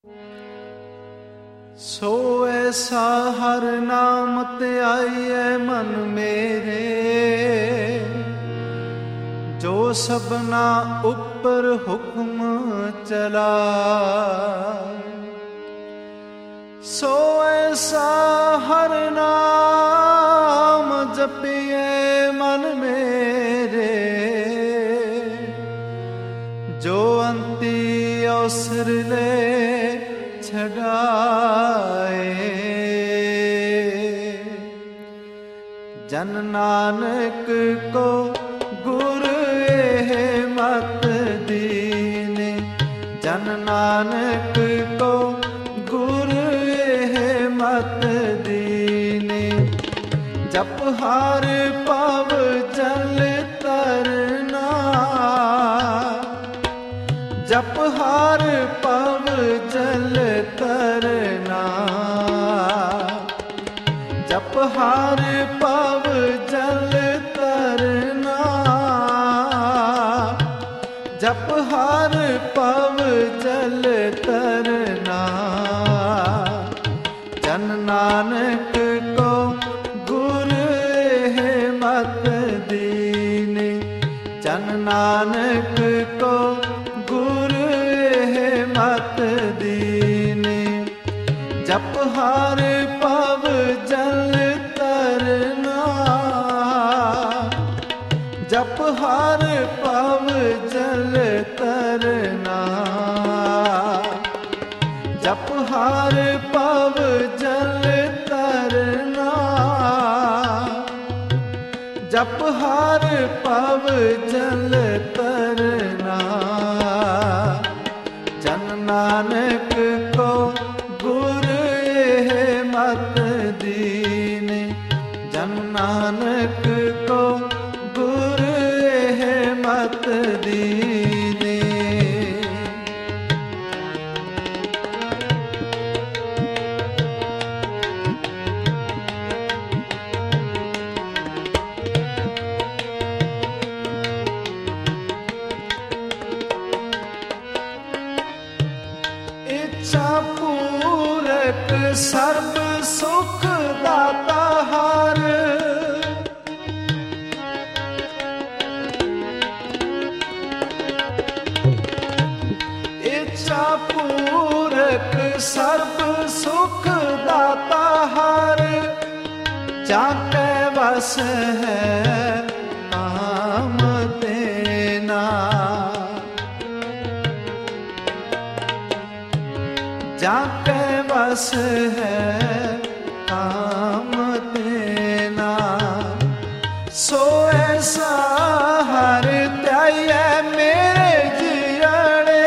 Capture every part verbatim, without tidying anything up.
ਸੋ ਐਸਾ ਹਰ ਨਾਮ ਧਿਆਈਐ ਮਨ ਮੇਰੇ, ਜੋ ਸਭਨਾ ਉੱਪਰ ਹੁਕਮ ਚਲਾਏ। ਸੋ ਐਸਾ ਹਰ ਨਾਮ ਜਪੀਐ ਮਨ ਮੇਰੇ, ਜੋ ਅੰਤੀ ਅਵਸਰ ਲੈ ਛਡਾਏ। ਜਨ ਨਾਨਕ ਕੋ ਗੁਰ ਇਹ ਮਤ ਦੀਨੇ, ਜਨ ਨਾਨਕ ਕੋ ਗੁਰ ਇਹ ਮਤ ਦੀਨੇ। ਜਪ ਹਰ ਪਵ ਜਲ ਤਰਨਾ, ਜਪ ਹਰ ਪਵ ਜਲ ਤਰਨਾ, ਜਪ ਹਰ ਪਵ ਜਲ ਤਰਨਾ, ਜਪ ਹਰ ਪਵ ਜਲ ਤਰਨਾ। ਜਨ ਨਾਨਕ ਕੋ ਗੁਰ ਇਹ ਮਤ ਦੀਨੇ, ਜਨ ਨਾਨਕ ਕੋ ਗੁਰ ਇਹ ਮਤ ਦੀਨੇ। ਜਪ ਹਰ ਪਵ ਜਲ ਤਰਨਾ, ਜਪ ਹਰ ਪਵ ਜਲ ਤਰਨਾ, ਜਪ ਹਰ ਪਵ ਜਲ ਤਰਨਾ, ਜਪ ਹਰ ਪਵ ਜਲ ਤਰਨਾ। ਜਨ ਨਾਨਕ ਕੋ ਗੁਰ ਇਹ ਮਤ ਦੀਨੇ, ਜਨ ਨਾਨਕ ਕੋ ਗੁਰ ਇਹ ਮਤ ਦੀਨੇ। ਇੱਛਾ ਪੂਰਕ ਸਰਬ ਸੁਖ ਦਾਤਾ ਹਰ, ਇੱਛਾ ਪੂਰਕ ਸਰਬ ਸੁਖ ਦਾਤਾ ਹਰ। ਜਾ ਕੈ ਵਸ ਹੈ ਨਾਮ ਤੇਨਾ, ਜਾ ਕੈ ਵਸ ਹੈ ਨਾਮ ਤੇਨਾ। ਸੋ ਐਸਾ ਹਰ ਧਿਆਈਐ ਮੇਰੇ ਜੀਅੜੇ,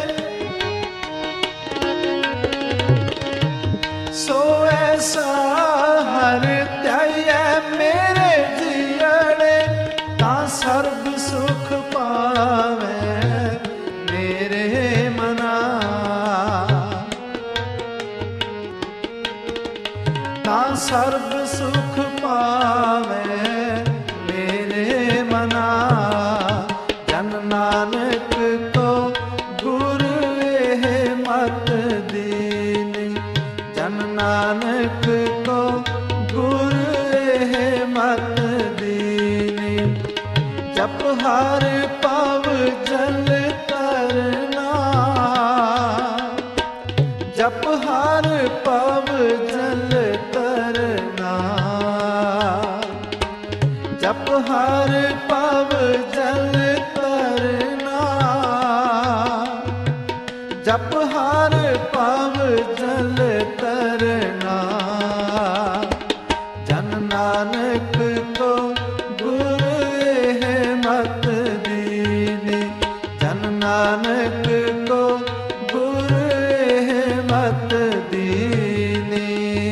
ਸੋ ਐਸਾ ਹਰ ਧਿਆਈਐ ਮੇਰੇ ਜੀਅੜੇ। ਤਾਂ ਸਰਬ ਸੁਖ ਪਾਵੈ ਮੇਰੇ ਮਨਾ, ਤਾਂ ਸਰਬ ਸੁਖ ਪਾਵੈ ਮੇਰੇ ਮਨਾ। ਜਨ ਨਾਨਕ ਕੋ ਗੁਰ ਇਹ ਮਤ ਦੀਨੇ, ਜਨ ਨਾਨਕ ਕੋ ਗੁਰ ਇਹ ਮਤ ਦੀਨੇ। ਜਪ ਹਰ ਪਵ ਜਲ ਤਰਨਾ, ਜਪ ਹਰ ਪਵ ਜਲ ਤਰਨਾ, ਜਪ ਹਰ ਪਵ ਜਲ ਤਰਨਾ, ਜਪ ਹਰ ਪਵ ਜਲ ਤਰਨਾ। ਜਨ ਨਾਨਕ ਕੋ ਗੁਰ ਇਹ ਮਤ ਦੀਨੇ, ਜਨ ਨਾਨਕ ਕੋ ਗੁਰ ਇਹ ਮਤ ਦੀਨੇ।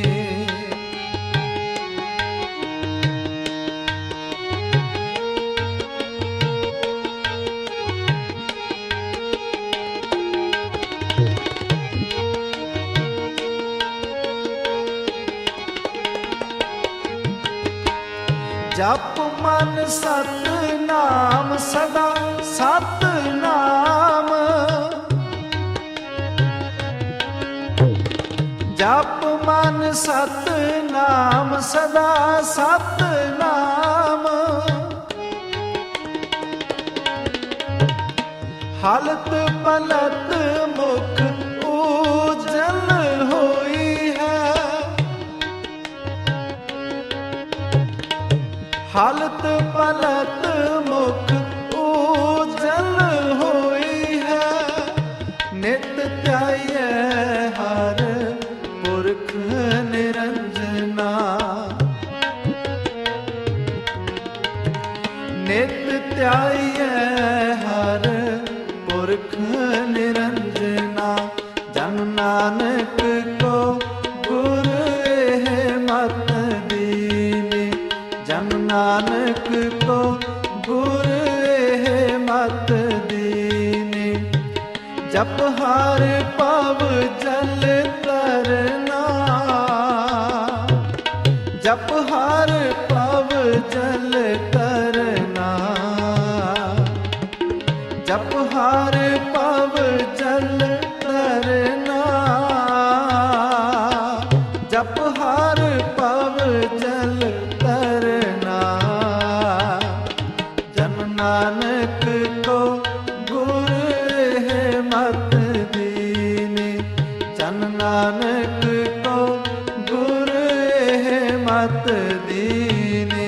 ਜਪ ਮਨ ਸਤ ਨਾਮ ਸਦਾ ਸਤ ਨਾਮ, ਜਪ ਮਨ ਸਤਿਨਾਮ ਸਦਾ ਸਤਿਨਾਮ। ਹਾਲਤ ਪਲਤ ਮੁਖ ਉਜਲ ਹੋਈ ਹੈ। ਹਾਲਤ ਪਲਤ ਮੁਖ ਉਜਲ ਹੋਈ ਹੈ। ਨਿਤ ਧਿਆਈਐ ਹਰ ਪੁਰਖ ਨਿਰੰਜਨਾ। ਨਿਤ ਧਿਆਈਐ ਹਰ ਪੁਰਖ ਨਿਰੰਜਨਾ। ਜਨ ਨਾਨਕ ਕੋ ਗੁਰ ਇਹ ਮਤ ਦੀਨੀ। ਜਨ ਨਾਨਕ ਕੋ ਗੁਰ ਇਹ ਮਤ ਦੀਨੀ। ਜਪ ਹਰਿ ਭਵ ਜਲ ਤਰਨਾ। ਜਪ ਹਰਿ ਭਵ ਜਲ ਤਰਨਾ। ਜਪ ਹਰਿ ਭਵ ਜਲ ਤਰਨਾ। ਜਪ ਹਰਿ ਭਵ ਜਲ ਤਰਨਾ। ਜਨ ਨਾਨਕ ਕੋ ਗੁਰ ਇਹ ਮਤ ਦੀਨੀ। ਜਨ ਨਾਨਕ ਕੋ ਗੁਰ ਇਹ ਮਤ ਦੀਨੀ।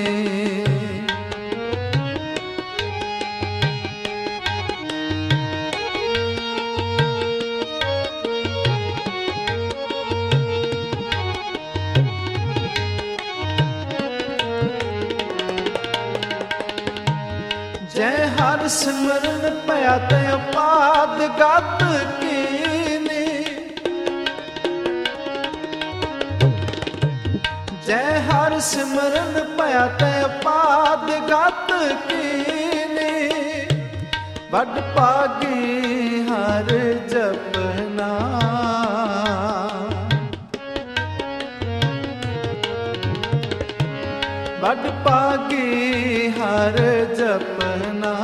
ਜੈ ਹਰਿ ਸਿਮਰਨ ਭਇਆ ਤੇ ਅਪਾਦ ਗਤ ਕੀਨੀ। ਜੈ ਹਰਿ ਸਿਮਰਨ ਭਇਆ ਤੇ ਅਪਾਦ ਗਤ ਕੀਨੀ। ਵੱਡ ਭਾਗੀ ਹਰਿ ਜਪਨਾ। ਵੱਡ ਭਾਗੀ ਹਰ ਜਪਨਾ।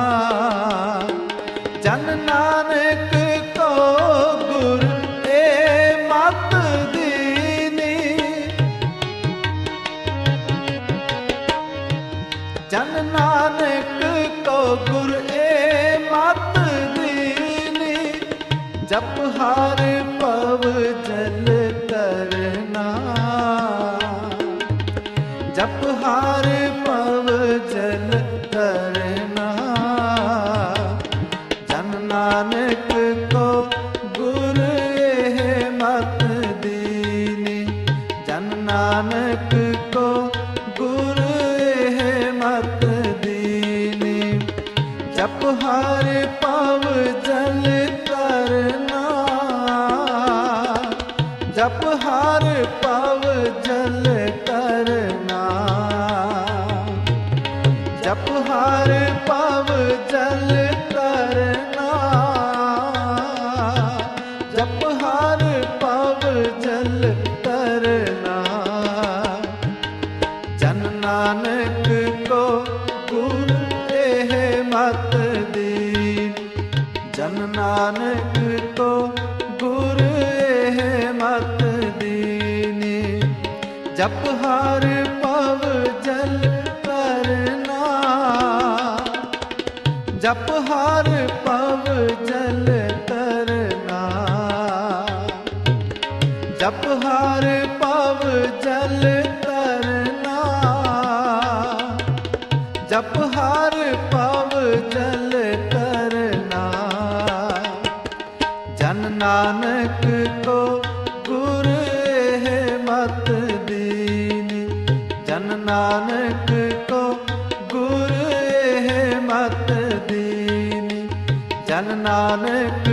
ਜਨ ਨਾਨਕ ਕੋ ਗੁਰ ਇਹ ਮਤ ਦੀਨੀ। ਜਨ ਨਾਨਕ ਕੋ ਗੁਰ ਇਹ ਮਤ ਦੀਨੀ। ਜਪ ਹਰਿ ਭਵ ਜਲ ਤਰਨਾ। ਜਪ ਹਰਿ ਭਵ ਜਲ ਤਰਨਾ। ਜਨ ਨਾਨਕ ਕੋ ਗੁਰ ਇਹ ਮਤ ਦੀਨੀ। ਜਨ ਨਾਨਕ ਕੋ ਗੁਰ ਇਹ ਮਤ ਦੀਨੀ। ਜਪ ਹਰਿ ਭਵ ਜਲ ਤਰਨਾ। ਜਪ ਹਰਿ ਭਵ ਜਲ ਤਰਨਾ। ਜਪ ਹਰਿ ਭਵ ਜਲ ਤਰਨਾ। ਜਪ ਹਰਿ ਭਵ ਜਲ ਤਰਨਾ। ਜਨ ਨਾਨਕ ਕੋ ਗੁਰ ਇਹ ਮਤ ਦੀਨੀ। ਜਨ ਨਾਨਕ ਕੋ ਗੁਰ ਇਹ ਮਤ ਦੀਨੀ। ਜਪ ਹਰਿ ਭਵ ਜਲ ਤਰਨਾ। ਜਪ ਹਰਿ ਭਵ ਜਲ ਤਰਨਾ। ਜਪ ਹਰਿ ਭਵ ਜਲ ਤਰਨਾ। ਜਪ ਹਰਿ ਭਵ ਜਲ ਤਰਨਾ। ਜਨ ਨਾਨਕ ਕੋ ਗੁਰ ਇਹ ਮਤ ਦੀਨੀ। ਜਨ ਨਾਨਕ ਕੋ ਗੁਰ ਇਹ ਮਤ ਦੀਨੀ। ਜਨ ਨਾਨਕ